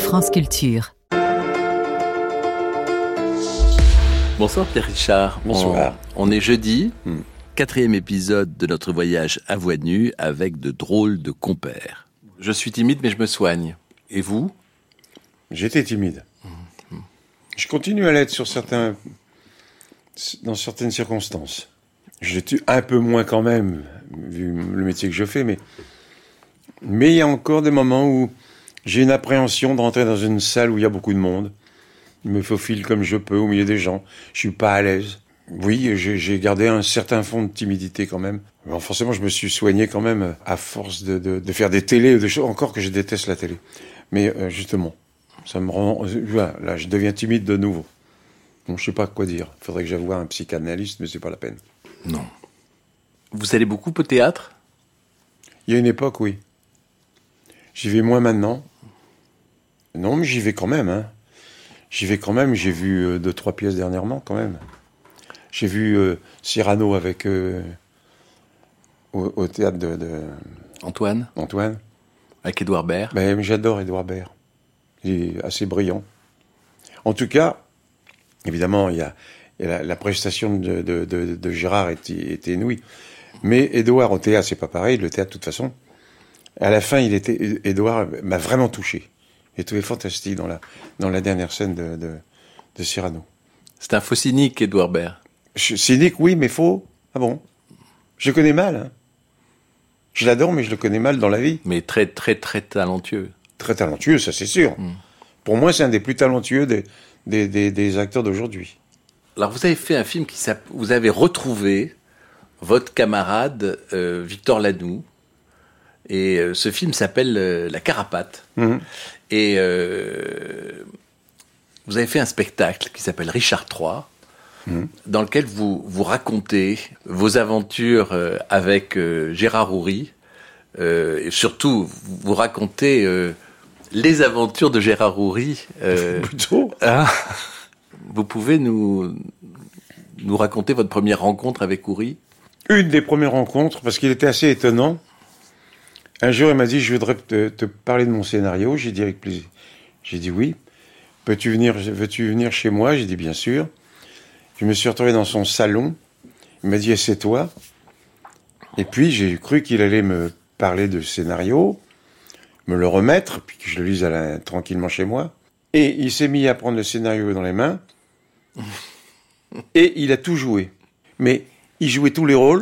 France Culture. Bonsoir Pierre Richard. Bonsoir. On est jeudi, 4e épisode de notre voyage à voix nue avec de drôles de compères. Je suis timide mais je me soigne. Et vous ? J'étais timide. Je continue à l'être dans certaines circonstances. Je l'ai un peu moins quand même, vu le métier que je fais, mais il y a encore des moments où j'ai une appréhension de rentrer dans une salle où il y a beaucoup de monde. Je me faufile comme je peux au milieu des gens. Je suis pas à l'aise. Oui, j'ai gardé un certain fond de timidité quand même. Alors forcément, je me suis soigné quand même à force de faire des télés, des choses. Encore que je déteste la télé. Mais justement, ça me rend... Voilà, là, je deviens timide de nouveau. Bon, je sais pas quoi dire. Il faudrait que j'aille voir un psychanalyste, mais c'est pas la peine. Non. Vous allez beaucoup au théâtre ? Il y a une époque, oui. J'y vais moins maintenant. Non, mais j'y vais quand même, hein. J'y vais quand même. J'ai vu 2-3 pièces dernièrement, quand même. J'ai vu Cyrano avec... au théâtre de... Antoine ? Avec Édouard Baird ? Ben, j'adore Édouard Baird. Il est assez brillant. En tout cas, évidemment, il y a la prestation de Gérard était inouïe. Mais Édouard au théâtre, c'est pas pareil. Le théâtre, de toute façon. À la fin, Édouard m'a vraiment touché. J'ai trouvé fantastique dans la dernière scène de Cyrano. C'est un faux cynique, Édouard Baird. Cynique, oui, mais faux. Ah bon ? Je le connais mal. Hein. Je l'adore, mais je le connais mal dans la vie. Mais très, très, très talentueux. Très talentueux, ça c'est sûr. Pour moi, c'est un des plus talentueux des acteurs d'aujourd'hui. Alors, vous avez fait un film vous avez retrouvé votre camarade Victor Lanoux. Et ce film s'appelle La Carapate. Et vous avez fait un spectacle qui s'appelle Richard III, dans lequel vous racontez vos aventures avec Gérard Houry. Et surtout, vous racontez les aventures de Gérard Houry. Plutôt. Vous pouvez nous raconter votre première rencontre avec Houry ? Une des premières rencontres, parce qu'il était assez étonnant. Un jour, il m'a dit, je voudrais te parler de mon scénario. J'ai dit avec plaisir. J'ai dit oui. Veux-tu venir chez moi ? J'ai dit bien sûr. Je me suis retrouvé dans son salon. Il m'a dit, assieds-toi. Et puis, j'ai cru qu'il allait me parler de scénario, me le remettre, puis que je le lise tranquillement chez moi. Et il s'est mis à prendre le scénario dans les mains. Et il a tout joué. Mais il jouait tous les rôles.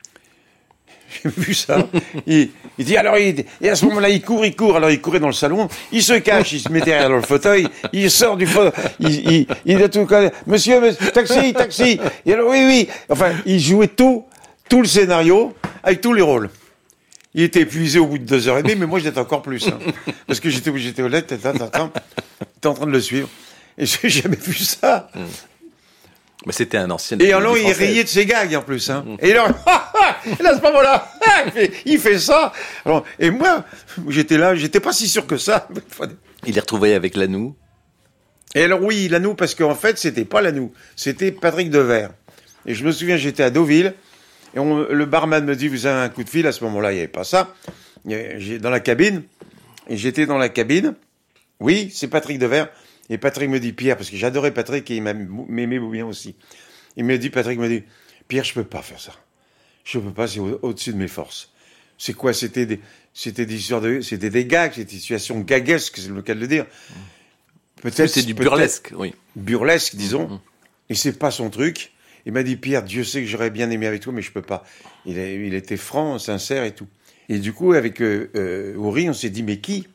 J'ai vu ça. Il dit, alors, et à ce moment-là, il court. Alors, il courait dans le salon. Il se cache, il se met derrière le fauteuil. Il sort du fauteuil. Il a tout, monsieur, taxi. Et alors, oui. Enfin, il jouait tout le scénario avec tous les rôles. Il était épuisé au bout de 2h30, mais moi, j'étais encore plus, hein. Parce que j'étais au lait, t'étais en train de le suivre. Et j'ai jamais vu ça. Mais c'était un ancien. Et alors, il riait de ses gags, en plus, hein. Et alors, et là, à ce moment-là, il fait ça. Alors, et moi, j'étais pas si sûr que ça. Il est retrouvé avec Lanoux. Et alors, oui, Lanoux, parce qu'en fait, c'était pas Lanoux. C'était Patrick Devers. Et je me souviens, j'étais à Deauville. Et le barman me dit, vous avez un coup de fil. À ce moment-là, il n'y avait pas ça. Dans la cabine. Et j'étais dans la cabine. Oui, c'est Patrick Devers. Et Patrick me dit, Pierre, parce que j'adorais Patrick et il m'aimait bien aussi. Patrick me dit, Pierre, je peux pas faire ça. Je peux pas, c'est au-dessus de mes forces. C'est quoi? C'était des histoires c'était des gags, c'était des situations gaguesques, c'est le cas de le dire. Peut-être. C'était du burlesque, oui. Burlesque, disons. Et c'est pas son truc. Il m'a dit, Pierre, Dieu sait que j'aurais bien aimé avec toi, mais je peux pas. Il était franc, sincère et tout. Et du coup, avec Houry, on s'est dit, mais qui?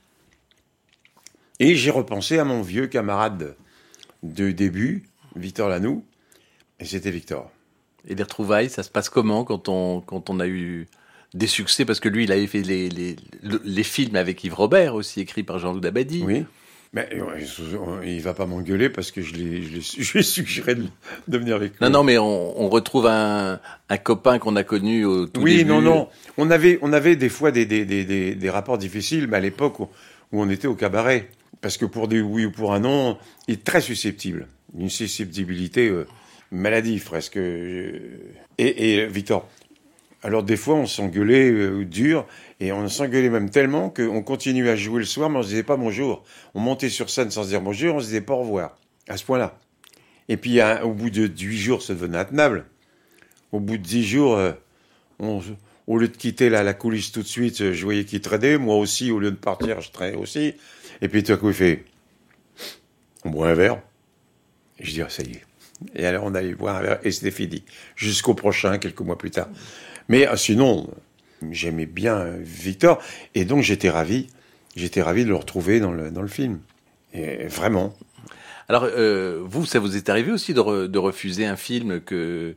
Et j'ai repensé à mon vieux camarade de début, Victor Lanoux, et c'était Victor. Et les retrouvailles, ça se passe comment quand on a eu des succès? Parce que lui, il avait fait les films avec Yves Robert aussi, écrits par Jean-Loup Dabadi. Oui. Mais il va pas m'engueuler parce que je lui ai suggéré de venir avec lui. Non, mais on retrouve un copain qu'on a connu au tout début. Oui, non. On avait des fois des rapports difficiles, mais à l'époque où on était au cabaret. Parce que pour des oui ou pour un non, il est très susceptible. Une susceptibilité maladive presque. Et Victor, Alors des fois, on s'engueulait dur, et on s'engueulait même tellement qu'on continuait à jouer le soir, mais on se disait pas bonjour. On montait sur scène sans se dire bonjour, on se disait pas au revoir, à ce point-là. Et puis au bout de 8 jours, ça devenait intenable. Au bout de 10 jours, au lieu de quitter la coulisse tout de suite, je voyais qu'il traînait, moi aussi, au lieu de partir, je traînais aussi. Et puis tout à coup, il fait, on boit un verre. Et je dis, ah, ça y est. Et alors on allait boire un verre, et c'était fini. Jusqu'au prochain, quelques mois plus tard. Mais sinon, j'aimais bien Victor, et donc j'étais ravi de le retrouver dans le film. Et vraiment. Alors, vous, ça vous est arrivé aussi de refuser un film que...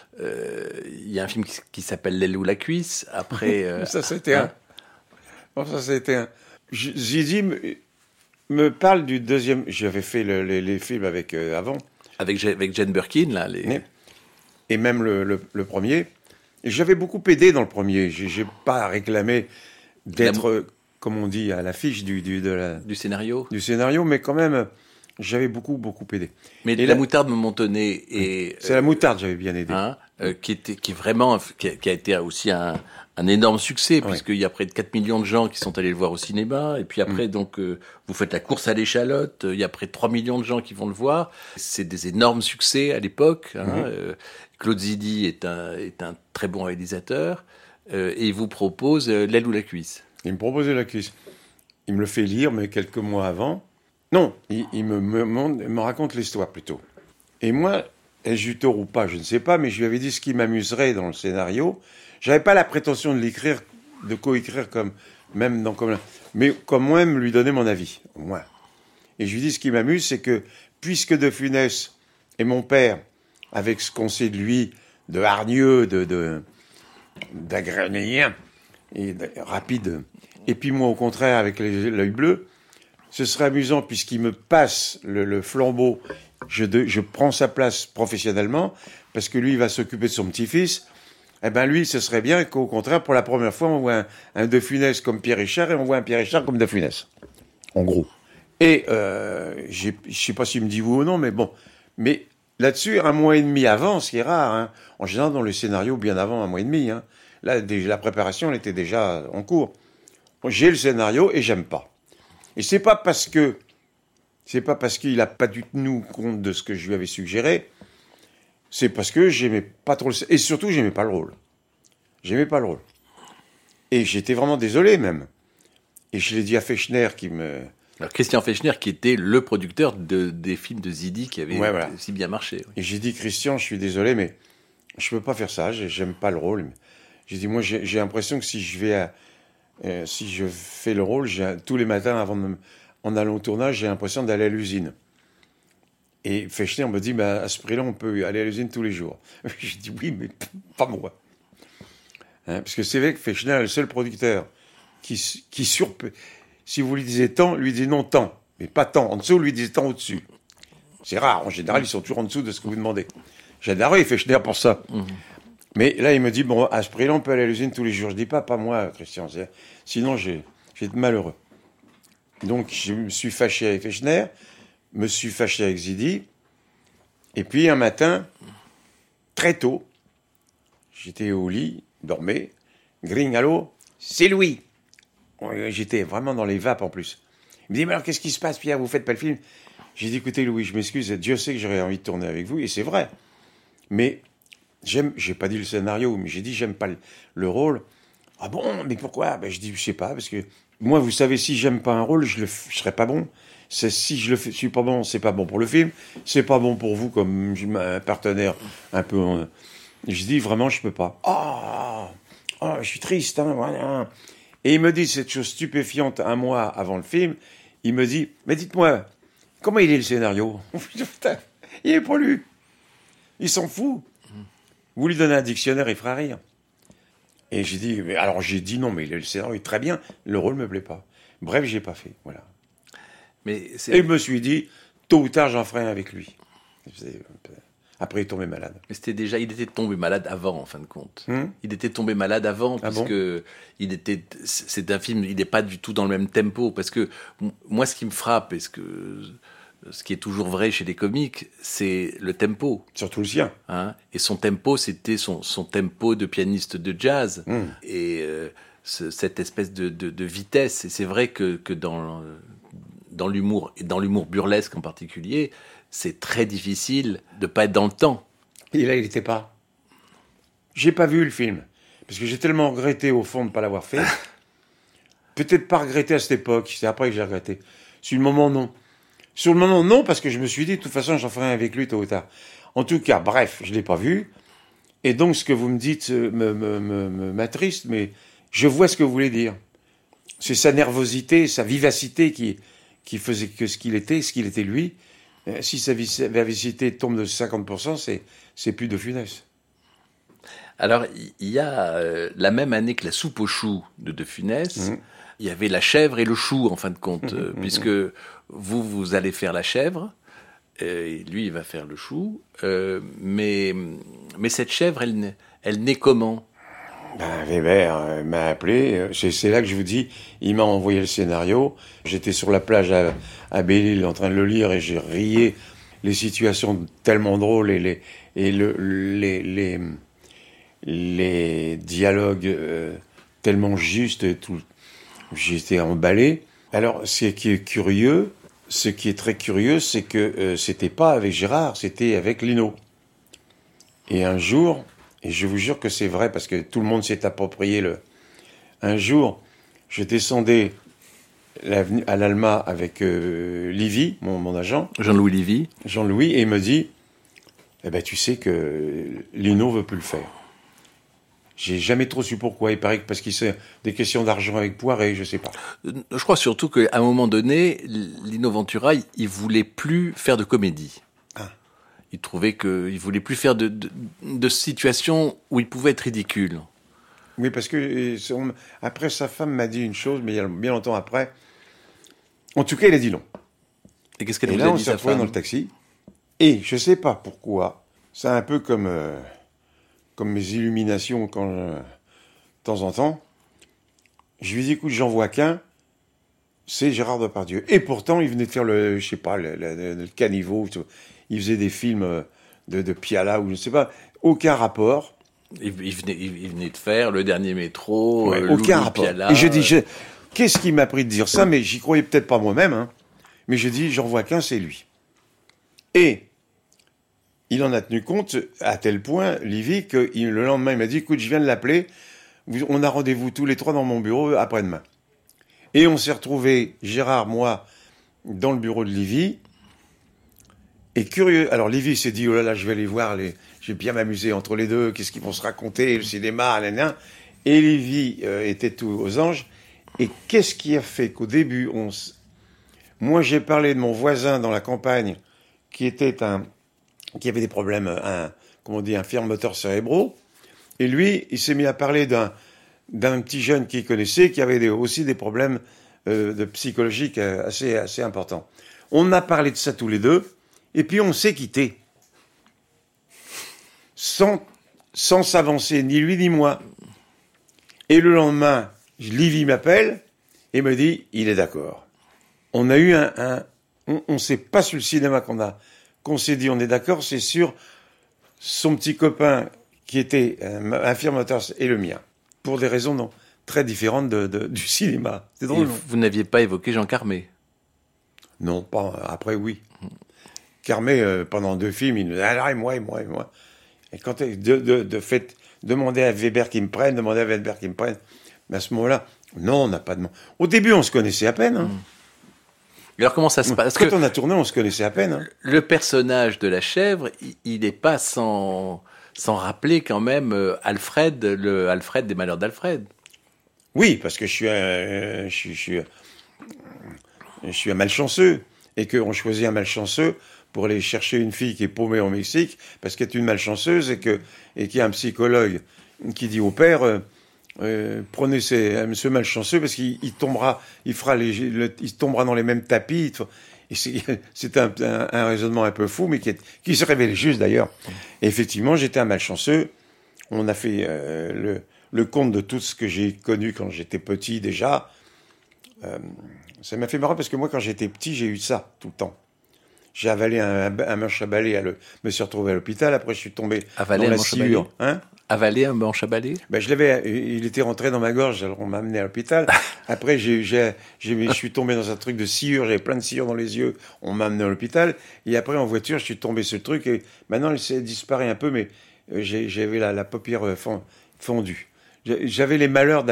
Il y a un film qui s'appelle L'aile ou la cuisse, après... Ça, c'était un. Bon, ça, c'était un. Zidi me parle du deuxième... J'avais fait les films avec avant. Avec Jane Birkin, là. Et même le premier. Et j'avais beaucoup aidé dans le premier. J'ai pas réclamé d'être, comme on dit, à l'affiche du scénario. Du scénario, mais quand même, j'avais beaucoup aidé. Mais et la moutarde me montonnait et... C'est la moutarde, j'avais bien aidé. Qui a été aussi un énorme succès, puisqu'il y a près de 4 millions de gens qui sont allés le voir au cinéma. Et puis après, donc, vous faites la course à l'échalote. Il y a près de 3 millions de gens qui vont le voir. C'est des énormes succès à l'époque. Claude Zidi est un très bon réalisateur. Et il vous propose L'aile ou la cuisse. Il me proposait la cuisse. Il me le fait lire, mais quelques mois avant. Non, il me raconte l'histoire plutôt. Et moi, ai-je eu tort ou pas, je ne sais pas, mais je lui avais dit ce qui m'amuserait dans le scénario. J'avais pas la prétention de l'écrire, de co-écrire mais comme même lui donner mon avis, au moins. Et je lui dis ce qui m'amuse, c'est que puisque De Funès est mon père, avec ce qu'on sait de lui, de hargneux, d'agrénien et rapide, et puis moi au contraire avec l'œil bleu, ce serait amusant puisqu'il me passe le flambeau. Je prends sa place professionnellement parce que lui, il va s'occuper de son petit-fils. Eh ben lui, ce serait bien qu'au contraire, pour la première fois, on voit un De Funès comme Pierre Richard et on voit un Pierre Richard comme De Funès. En gros. Et je sais pas s'il me dit oui ou non, mais bon. Mais là-dessus, 1 mois et demi avant, ce qui est rare, hein, en général dans le scénario, bien avant 1 mois et demi, hein, là, la préparation, elle était déjà en cours. J'ai le scénario et j'aime pas. Et c'est pas parce qu'il n'a pas du tout compte de ce que je lui avais suggéré, c'est parce que j'aimais pas trop et surtout j'aimais pas le rôle. J'aimais pas le rôle. Et j'étais vraiment désolé même. Et je l'ai dit à Fechner Alors Christian Fechner qui était le producteur des films de Zidi qui avait si bien marché. Oui. Et j'ai dit, Christian, je suis désolé, mais je peux pas faire ça, j'aime pas le rôle. J'ai dit, moi j'ai l'impression que si je fais le rôle, tous les matins en allant au tournage, j'ai l'impression d'aller à l'usine. Et Fechner me dit, à ce prix-là, on peut aller à l'usine tous les jours. Je dis oui, mais pas moi. Parce que c'est vrai que Fechner est le seul producteur qui si vous lui disiez tant, lui dit non tant, mais pas tant. En dessous, lui disait tant au-dessus. C'est rare. En général, ils sont toujours en dessous de ce que vous demandez. J'adorais Fechner pour ça. Mais là, il me dit, bon, à ce prix-là, on peut aller à l'usine tous les jours. Je dis pas moi, Christian. Sinon, j'ai été malheureux. Donc, je me suis fâché avec Fechner, me suis fâché avec Zidi. Et puis, un matin, très tôt, j'étais au lit, dormais. Gring, allô, c'est Louis. J'étais vraiment dans les vapes en plus. Il me dit, mais alors, qu'est-ce qui se passe, Pierre? Vous faites pas le film? J'ai dit, écoutez, Louis, je m'excuse. Dieu sait que j'aurais envie de tourner avec vous. Et c'est vrai. Mais j'ai pas dit le scénario, mais j'ai dit, j'aime pas le rôle. Ah bon, mais pourquoi? Je dis, je sais pas, parce que moi, vous savez, si j'aime pas un rôle, je serais pas bon. Si je suis pas bon, c'est pas bon pour le film, c'est pas bon pour vous comme un partenaire un peu. Je dis vraiment, je peux pas. Je suis triste, hein, voilà. Et il me dit cette chose stupéfiante 1 mois avant le film. Il me dit, mais dites-moi, comment il est le scénario? Putain, il est pas lu. Il s'en fout. Vous lui donnez un dictionnaire, il fera rire. Et j'ai dit non, mais le scénario est très bien, le rôle me plaît pas. Bref, j'ai pas fait, voilà. Et je me suis dit, tôt ou tard, j'en ferai un avec lui. Après, il est tombé malade. Mais il était tombé malade avant, en fin de compte. Il était tombé malade avant, c'est un film, il n'est pas du tout dans le même tempo. Parce que moi, ce qui me frappe, ce qui est toujours vrai chez les comiques, c'est le tempo. Surtout le sien. Hein, et son tempo, c'était son tempo de pianiste de jazz. Et cette espèce de vitesse. Et c'est vrai que dans l'humour, et dans l'humour burlesque en particulier, c'est très difficile de pas être dans le temps. Et là, il n'était pas. J'ai pas vu le film. Parce que j'ai tellement regretté, au fond, de ne pas l'avoir fait. Peut-être pas regretté à cette époque. C'est après que j'ai regretté. Sur le moment, non. Sur le moment, non, parce que je me suis dit, de toute façon, j'en ferai un avec lui tôt ou tard. En tout cas, bref, je l'ai pas vu. Et donc, ce que vous me dites m'attriste, mais je vois ce que vous voulez dire. C'est sa nervosité, sa vivacité qui faisait que ce qu'il était lui. Si sa vivacité tombe de 50%, c'est plus de Funès. Alors, il y a la même année que la soupe aux choux de Funès, il y avait la chèvre et le chou, en fin de compte, puisque vous allez faire la chèvre, et lui, il va faire le chou, mais cette chèvre, elle naît comment ? Weber m'a appelé, c'est là que je vous dis, il m'a envoyé le scénario, j'étais sur la plage à Belle-Île en train de le lire et j'ai riais les situations tellement drôles et les dialogues tellement justes et tout, j'étais emballé. Alors, ce qui est très curieux, c'est que c'était pas avec Gérard, c'était avec Lino. Et un jour, et je vous jure que c'est vrai parce que tout le monde s'est approprié un jour, je descendais à l'Alma avec Livy, mon agent. Jean-Louis Livy. Jean-Louis, et il me dit, eh ben, tu sais que Lino veut plus le faire. J'ai jamais trop su pourquoi. Il paraît que parce qu'il c'est des questions d'argent avec Poiret, je sais pas. Je crois surtout qu'à un moment donné, Lino Ventura, il voulait plus faire de comédie. Ah. Il trouvait qu'il voulait plus faire de situations où il pouvait être ridicule. Oui, parce que après, sa femme m'a dit une chose, mais il y a bien longtemps après. En tout cas, il a dit non. Et qu'est-ce qu'elle vous vous a dit, sa on s'est retrouvés femme dans le taxi. Et je sais pas pourquoi. C'est un peu comme mes illuminations quand de temps en temps. Je lui dis, écoute, j'en vois qu'un. C'est Gérard Depardieu. Et pourtant, il venait de faire le caniveau. Il faisait des films de Piala ou je ne sais pas. Aucun rapport. Il venait de faire Le Dernier Métro, Ouais, aucun rapport. Piala. Et je dis, qu'est-ce qui m'a pris de dire ça? Mais j'y croyais peut-être pas moi-même. Hein. Mais je dis, j'en vois qu'un, c'est lui. Et il en a tenu compte à tel point, Livy, que le lendemain, il m'a dit, écoute, je viens de l'appeler. On a rendez-vous tous les trois dans mon bureau après-demain. Et on s'est retrouvés, Gérard, moi, dans le bureau de Livy. Et curieux, alors Livy s'est dit, oh là là, je vais aller voir, je vais bien m'amuser entre les deux, qu'est-ce qu'ils vont se raconter, le cinéma, nanana. Et Livy était tout aux anges. Et qu'est-ce qui a fait qu'au début, moi j'ai parlé de mon voisin dans la campagne, qui avait des problèmes, infirme moteur cérébraux. Et lui, il s'est mis à parler d'un petit jeune qu'il connaissait, qui avait aussi des problèmes de psychologiques assez importants. On a parlé de ça tous les deux, et puis on s'est quittés. Sans s'avancer, ni lui ni moi. Et le lendemain, Livy m'appelle et me dit, il est d'accord. On a eu on sait pas sur le cinéma qu'on s'est dit on est d'accord, c'est sur son petit copain qui était infirme moteur et le mien. Pour des raisons très différentes du cinéma. C'est drôle, non ? Vous n'aviez pas évoqué Jean Carmé ? Non, pas après, oui. Carmé, pendant 2 films, il nous dit, alors, et moi. Et quand de fait, demander à Weber qu'il me prenne, mais à ce moment-là, non, on n'a pas demandé. Au début, on se connaissait à peine. Hein. Alors comment ça se passe ? Quand on a tourné, on se connaissait à peine. Hein. Le personnage de la chèvre, il n'est pas sans rappeler quand même Alfred des Malheurs d'Alfred. Oui, parce que je suis un malchanceux. Et qu'on choisit un malchanceux pour aller chercher une fille qui est paumée au Mexique, parce qu'elle est une malchanceuse, et qu'il y a un psychologue qui dit au père, prenez ce malchanceux, parce qu'il tombera dans les mêmes tapis. Et c'est un raisonnement un peu fou, mais qui se révélait juste d'ailleurs. Et effectivement, j'étais un malchanceux. On a fait le compte de tout ce que j'ai connu quand j'étais petit déjà. Ça m'a fait marrer parce que moi, quand j'étais petit, j'ai eu ça tout le temps. J'ai avalé un manche à balai, me suis retrouvé à l'hôpital. Après, je suis tombé Avaler dans la un manche à balai. sciure. Hein? Avaler un manche à balai? Ben, il était rentré dans ma gorge, alors on m'a amené à l'hôpital. Après, je suis tombé dans un truc de sciure, j'avais plein de sciure dans les yeux, on m'a amené à l'hôpital. Et après, en voiture, je suis tombé sur le truc, et maintenant, il s'est disparu un peu, mais j'avais la paupière fondue. J'avais les malheurs,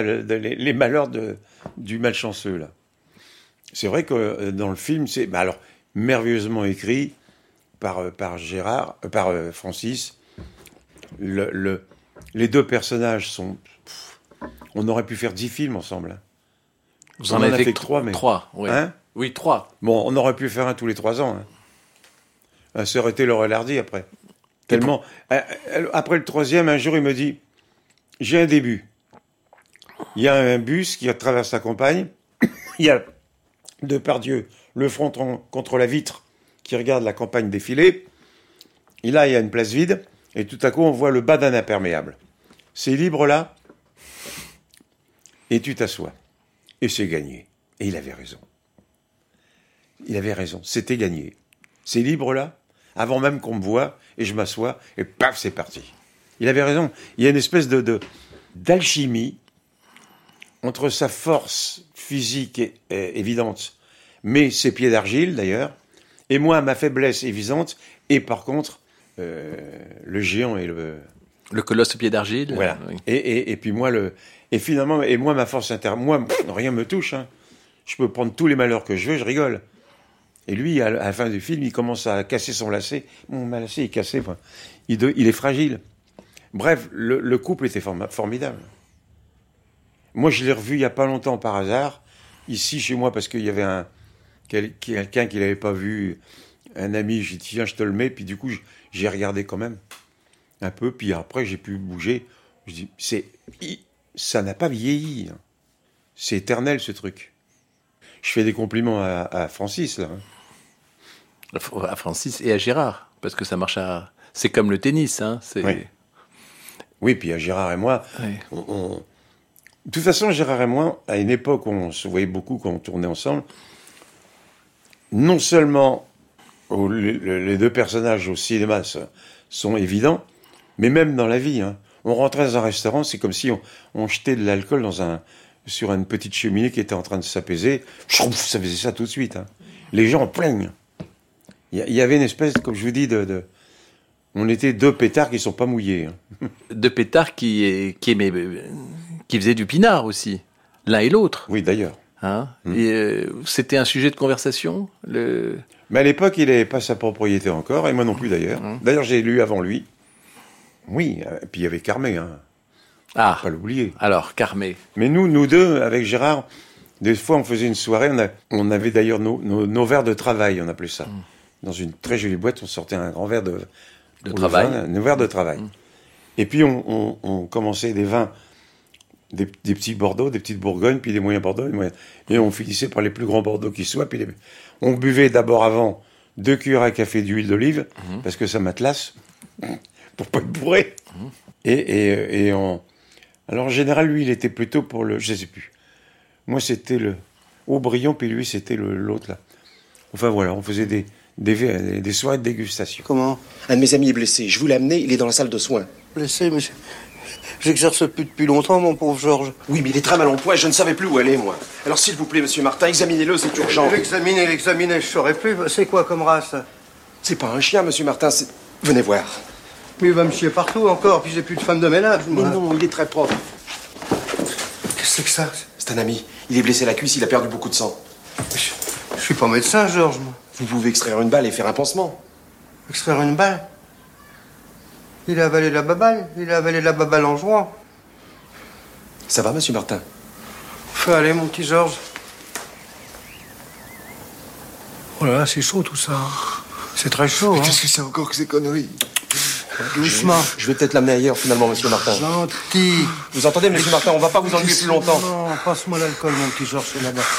du malchanceux, là. C'est vrai que dans le film, c'est alors merveilleusement écrit par Francis. Les deux personnages sont... On aurait pu faire 10 films ensemble. Hein. Vous en avez fait 3, mais... 3, oui. Hein? Oui, 3. Bon, on aurait pu faire un tous les 3 ans. Hein. Ça aurait été Laurel Hardy, après. Tellement... Après le 3e, un jour, il me dit, j'ai un début. Il y a un bus qui traverse la campagne. Il y a Depardieu, le front contre la vitre, qui regarde la campagne défiler. Et là, il y a une place vide. Et tout à coup, on voit le bas d'un imperméable. C'est libre là. Et tu t'assois. Et c'est gagné. Et il avait raison. Il avait raison. C'était gagné. C'est libre là. Avant même qu'on me voie. Et je m'assois. Et paf, c'est parti. Il avait raison. Il y a une espèce d'alchimie entre sa force physique évidente, mais ses pieds d'argile d'ailleurs, et moi, ma faiblesse évidente, et par contre, le géant et le colosse aux pieds d'argile. Voilà. Oui. Et puis moi, moi, ma force intérieure, moi, rien me touche. Hein. Je peux prendre tous les malheurs que je veux, je rigole. Et lui, à la fin du film, il commence à casser son lacet. Mon lacet est cassé. Enfin, il est fragile. Bref, le couple était formidable. Moi, je l'ai revu il n'y a pas longtemps par hasard, ici chez moi, parce qu'il y avait quelqu'un qui ne l'avait pas vu, un ami, j'ai dit, tiens, je te le mets, puis du coup, j'ai regardé quand même, un peu, puis après, j'ai pu bouger. Je dis, ça n'a pas vieilli. Hein. C'est éternel, ce truc. Je fais des compliments à Francis, là. Hein. À Francis et à Gérard, parce que ça marche c'est comme le tennis, hein. Oui, puis à Gérard et moi, oui. De toute façon, Gérard et moi, à une époque où on se voyait beaucoup quand on tournait ensemble, non seulement les deux personnages au cinéma sont évidents, mais même dans la vie. Hein. On rentrait dans un restaurant, c'est comme si on jetait de l'alcool sur une petite cheminée qui était en train de s'apaiser. Ça faisait ça tout de suite. Hein. Les gens en plaignent. Il y avait une espèce, comme je vous dis, on était deux pétards qui ne sont pas mouillés. Hein. Deux pétards qui faisaient du pinard aussi, l'un et l'autre. Oui, d'ailleurs. Hein et c'était un sujet de conversation Mais à l'époque, il n'avait pas sa propriété encore, et moi non plus d'ailleurs. D'ailleurs, j'ai lu avant lui. Oui, et puis il y avait Carmé, hein. Ah, pas l'oublier. Alors, Carmé. Mais nous deux, avec Gérard, des fois on faisait une soirée, on avait d'ailleurs nos verres de travail, on appelait ça. Dans une très jolie boîte, on sortait un grand verre de travail. Nos verres de travail. Et puis on commençait des vins, des petits Bordeaux, des petites Bourgognes, puis des moyens Bordeaux, et on finissait par les plus grands Bordeaux qui soient. Puis on buvait d'abord avant 2 cuillères à café d'huile d'olive, parce que ça matelasse, pour pas être bourré. Alors en général, lui, il était plutôt pour je sais plus. Moi, c'était le Aubryon, puis lui, c'était l'autre là. Enfin voilà, on faisait des soirées de dégustation. Comment? Un de mes amis est blessé. Je vous l'ai amené, il est dans la salle de soins. Blessé, mais j'exerce plus depuis longtemps, mon pauvre Georges. Oui, mais il est très mal en point et je ne savais plus où aller, moi. Alors s'il vous plaît, monsieur Martin, examinez-le, c'est urgent. L'examiner, je saurais plus. C'est quoi comme race? C'est pas un chien, monsieur Martin, c'est... Venez voir. Mais il va me chier partout encore, puis j'ai plus de femme de ménage. Mais non, il est très propre. Qu'est-ce que c'est que ça? C'est un ami. Il est blessé à la cuisse, il a perdu beaucoup de sang. Je suis pas médecin, Georges, moi. Vous pouvez extraire une balle et faire un pansement. Extraire une balle? Il a avalé la baballe en jouant. Ça va, monsieur Martin? Fais aller, mon petit Georges. Oh là là, c'est chaud tout ça. C'est très chaud, hein. Qu'est-ce que c'est encore que ces conneries? Doucement. Je vais peut-être l'amener ailleurs, finalement, monsieur Martin. Gentil. Vous entendez, monsieur Martin, on va pas vous ennuyer plus longtemps. Non, passe-moi l'alcool, mon petit Georges, c'est là-bas.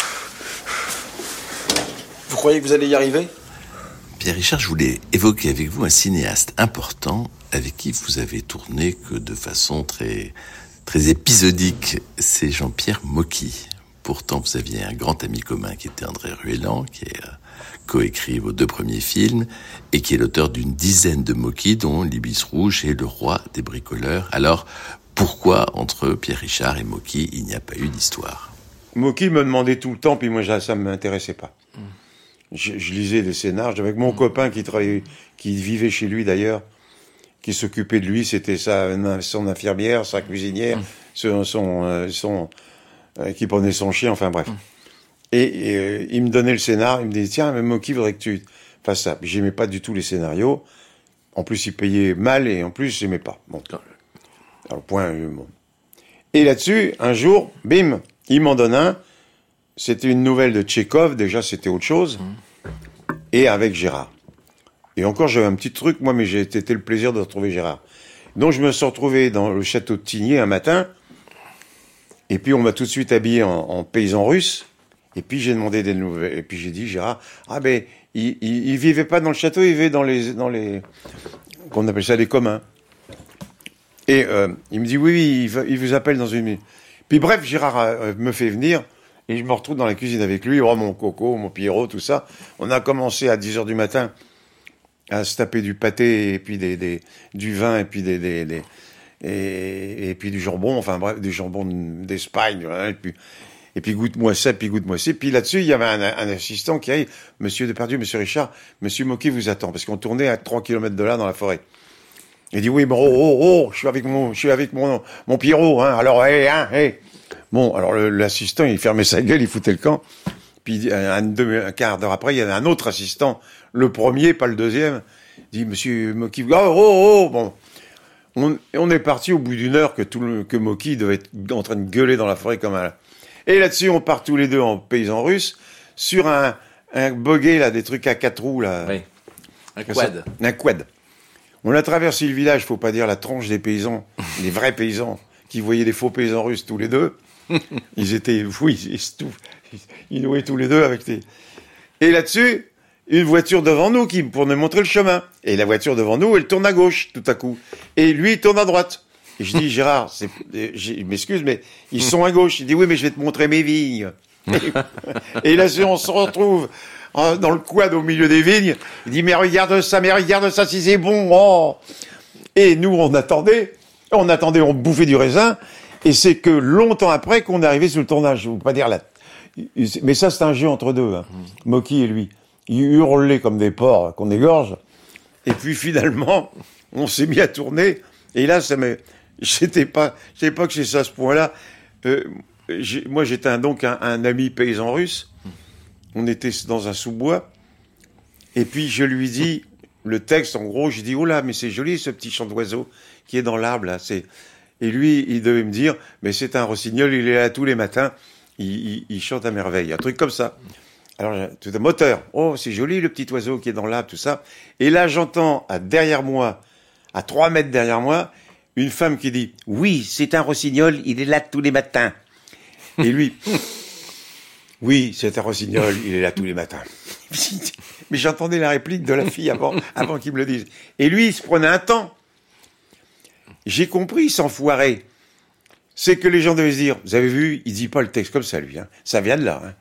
Vous croyez que vous allez y arriver? Pierre Richard, je voulais évoquer avec vous un cinéaste important avec qui vous avez tourné que de façon très, très épisodique. C'est Jean-Pierre Mocky. Pourtant, vous aviez un grand ami commun qui était André Ruellan, qui est coécrit vos 2 premiers films et qui est l'auteur d'une dizaine de moquis, dont L'Ibis rouge et Le roi des bricoleurs. Alors, pourquoi entre Pierre Richard et Mocky, il n'y a pas eu d'histoire? Mocky me demandait tout le temps, puis moi ça me m'intéressait pas. Je lisais des scénars, avec mon copain qui vivait chez lui d'ailleurs, qui s'occupait de lui, c'était son infirmière, sa cuisinière, qui prenait son chien, enfin bref. Et il me donnait le scénar, il me disait, tiens, mais Mocky, voudrait que tu fasses ça. J'aimais pas du tout les scénarios. En plus, il payait mal, et en plus, j'aimais pas. Bon. Alors, point. Bon. Et là-dessus, un jour, bim, il m'en donne un. C'était une nouvelle de Tchekhov, déjà, c'était autre chose. Et avec Gérard. Et encore, j'avais un petit truc, moi, mais j'ai été le plaisir de retrouver Gérard. Donc, je me suis retrouvé dans le château de Tigné un matin. Et puis, on m'a tout de suite habillé en paysan russe. Et puis, j'ai demandé des nouvelles. Et puis, j'ai dit, Gérard, il vivait pas dans le château, il vivait dans les qu'on appelle ça les communs. Et il me dit, oui, il vous appelle dans une minute. Puis bref, Gérard me fait venir, et je me retrouve dans la cuisine avec lui, mon Coco, mon Pierrot, tout ça. On a commencé à 10h du matin à se taper du pâté, et puis du vin, et puis et puis du jambon, enfin bref, du jambon d'Espagne, hein, et puis goûte-moi ça, puis goûte-moi ça. Puis là-dessus, il y avait un assistant qui arrive, Monsieur Depardieu, Monsieur Richard, Monsieur Mocky vous attend, parce qu'on tournait à 3 km de là, dans la forêt. Il dit, oui, mais je suis avec mon Pierrot, hein, alors, hey. Bon, alors l'assistant, il fermait sa gueule, il foutait le camp. Puis un quart d'heure après, il y avait un autre assistant, le premier, pas le deuxième, il dit, Monsieur Mocky, bon. On est parti au bout d'une heure que Mocky devait être en train de gueuler dans la forêt comme un... Et là-dessus, on part tous les deux en paysan russe, sur un buggy, là, des trucs à 4 roues, là. Oui. Un quad. Un quad. On a traversé le village, faut pas dire la tranche des paysans, les vrais paysans, qui voyaient les faux paysans russes tous les deux. Ils étaient, ils nouaient tous les deux avec des... Et là-dessus, une voiture devant nous pour nous montrer le chemin. Et la voiture devant nous, elle tourne à gauche, tout à coup. Et lui, il tourne à droite. Et je dis, Gérard, je m'excuse, mais ils sont à gauche. Il dit, oui, mais je vais te montrer mes vignes. Et là, on se retrouve dans le quad au milieu des vignes. Il dit, mais regarde ça, si c'est bon. Oh. Et nous, on attendait, on bouffait du raisin. Et c'est que longtemps après qu'on est arrivé sur le tournage. Je ne veux pas dire là. Mais ça, c'est un jeu entre deux, hein. Mocky et lui. Ils hurlaient comme des porcs qu'on égorge. Et puis finalement, on s'est mis à tourner. Et là, je savais pas que c'est ça à ce point-là. Moi, j'étais donc un ami paysan russe. On était dans un sous-bois. Et puis, je lui dis, le texte, en gros, je dis, oh là, mais c'est joli ce petit chant d'oiseau qui est dans l'arbre, là. Et lui, il devait me dire, mais c'est un rossignol, il est là tous les matins, il chante à merveille. Un truc comme ça. Alors, tout un moteur. Oh, c'est joli le petit oiseau qui est dans l'arbre, tout ça. Et là, j'entends derrière moi, à 3 mètres derrière moi, une femme qui dit, oui, c'est un rossignol, il est là tous les matins. Et lui, oui, c'est un rossignol, il est là tous les matins. Mais j'entendais la réplique de la fille avant qu'il me le dise. Et lui, il se prenait un temps. J'ai compris, il s'enfoirait. C'est que les gens devaient se dire, vous avez vu, il dit pas le texte comme ça, lui. Hein. Ça vient de là. Hein.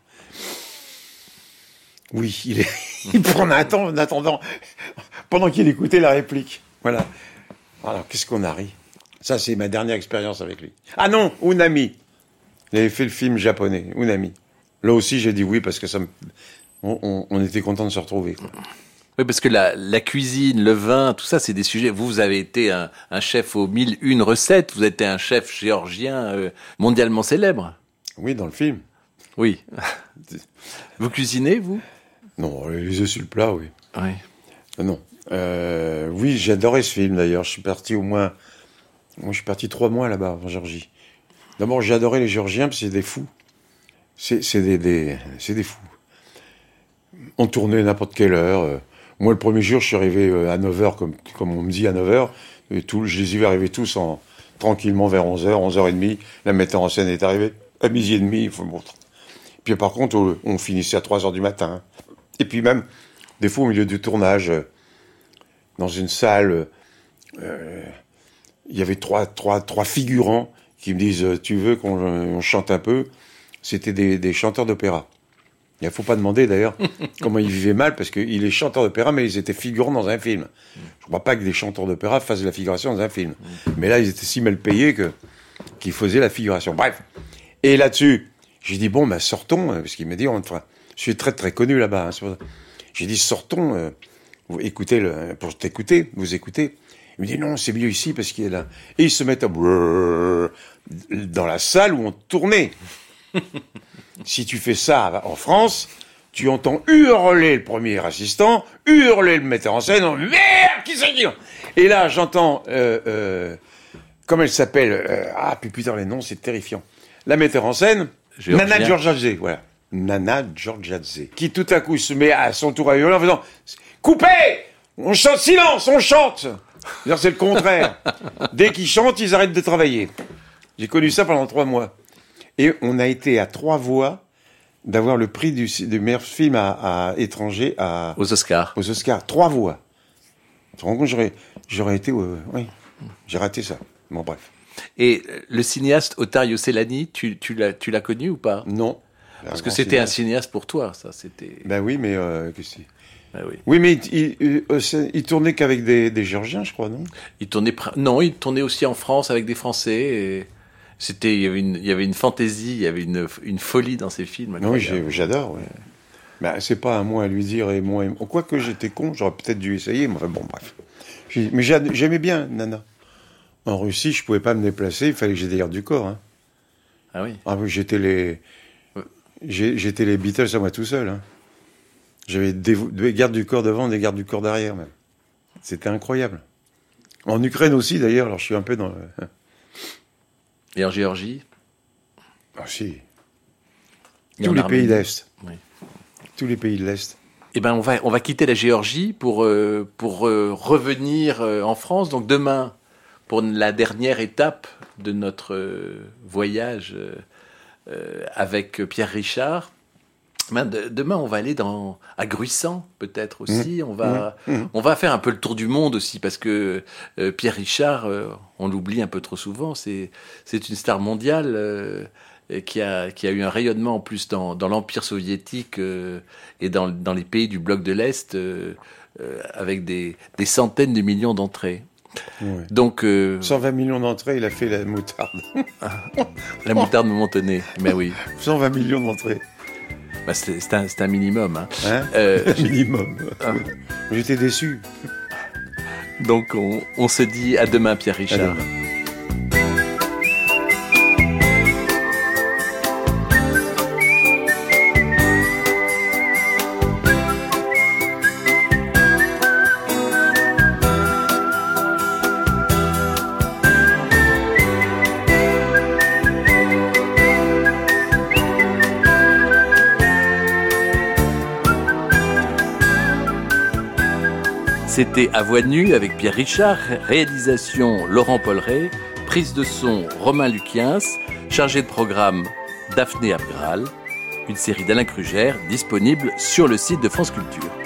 Oui, il prenait un temps en attendant, pendant qu'il écoutait la réplique. Voilà. Alors, qu'est-ce qu'on a ri? Ça, c'est ma dernière expérience avec lui. Ah non, Unami. Il avait fait le film japonais, Unami. Là aussi, j'ai dit oui, parce que on était contents de se retrouver, quoi. Oui, parce que la cuisine, le vin, tout ça, c'est des sujets. Vous avez été un chef aux 1001 recettes. Vous êtes un chef géorgien mondialement célèbre. Oui, dans le film. Oui. Vous cuisinez, vous? Non, les œufs sur le plat, oui. Oui. Non. Oui, j'ai adoré ce film, d'ailleurs. Je suis parti 3 mois là-bas, en Géorgie. D'abord, j'ai adoré les Géorgiens, parce que c'est des fous. C'est des fous. On tournait n'importe quelle heure. Moi, le premier jour, je suis arrivé à 9h, comme on me dit, à 9h. Je les ai vus arriver tous tranquillement vers 11h, 11h30. La metteur en scène est arrivée à midi et demi. Il faut montrer. Puis par contre, on finissait à 3h du matin. Et puis même, des fois, au milieu du tournage, dans une salle, il y avait trois figurants qui me disent, tu veux qu'on chante un peu? c'était des chanteurs d'opéra. Il ne faut pas demander d'ailleurs comment ils vivaient mal, parce qu'il est chanteur d'opéra, mais ils étaient figurants dans un film. Je ne crois pas que des chanteurs d'opéra fassent de la figuration dans un film. Mais là, ils étaient si mal payés qu'ils faisaient la figuration. Bref. Et là-dessus, j'ai dit, bon, ben, sortons, parce qu'il m'a dit, enfin, je suis très très connu là-bas. Hein, j'ai dit, sortons, vous écoutez, pour t'écouter, vous écoutez. Il me dit, non, c'est mieux ici, parce qu'il est là. Et ils se mettent dans la salle où on tournait. Si tu fais ça en France, tu entends hurler le premier assistant, hurler le metteur en scène, « Merde, qui c'est qui ?» Et là, j'entends, comment elle s'appelle puis putain, les noms, c'est terrifiant. La metteur en scène, Nana Georgiadze, voilà. Nana Georgiadze, qui tout à coup se met à son tour à hurler en faisant « Coupez ! On chante, silence, on chante !» C'est le contraire. Dès qu'ils chantent, ils arrêtent de travailler. J'ai connu ça pendant 3 mois. Et on a été à 3 voix d'avoir le prix du meilleur film à étranger aux Oscars. Aux Oscars. 3 voix. Tu te rends compte, j'aurais été... oui, j'ai raté ça. Bon, bref. Et le cinéaste Ottavio Cellani, tu l'as connu ou pas? Non. Parce que c'était un cinéaste pour toi, ça. C'était... Ben oui, mais... qu'est-ce que Ben oui. Oui, mais il tournait qu'avec des Géorgiens, je crois, non? Il tournait aussi en France avec des Français. Et il y avait une fantaisie, il y avait une folie dans ces films. Oui, j'adore. Ouais. Ben, c'est pas à moi à lui dire et moi. Quoique j'étais con, j'aurais peut-être dû essayer. Mais enfin, bon, bref. Mais j'aimais bien Nana. En Russie, je pouvais pas me déplacer. Il fallait que j'ai des gardes du corps. Hein. Ah oui. Ah oui, j'étais les Beatles à moi tout seul. Hein. J'avais des gardes du corps devant, des gardes du corps derrière même. C'était incroyable. En Ukraine aussi d'ailleurs. Alors je suis un peu dans le... Et en Géorgie? Ah si. Tous les pays de l'Est. Oui. Tous les pays de l'Est. Eh ben, on va quitter la Géorgie pour revenir en France. Donc demain, pour la dernière étape de notre voyage avec Pierre Richard. Demain, on va aller à Gruissant, peut-être aussi. On va faire un peu le tour du monde aussi, parce que Pierre Richard, on l'oublie un peu trop souvent, c'est une star mondiale qui a eu un rayonnement en plus dans l'Empire soviétique et dans les pays du bloc de l'Est, avec des centaines de millions d'entrées. Ouais. Donc 120 millions d'entrées, il a fait la moutarde. La moutarde Montonnay, mais oui. 120 millions d'entrées. Bah, c'est un minimum. Hein. Minimum. J'étais déçu. Donc on se dit à demain, Pierre Richard. C'était À Voix nue avec Pierre Richard, réalisation Laurent Polleret, prise de son Romain Luquiens, chargé de programme Daphné Abgral, une série d'Alain Krugère disponible sur le site de France Culture.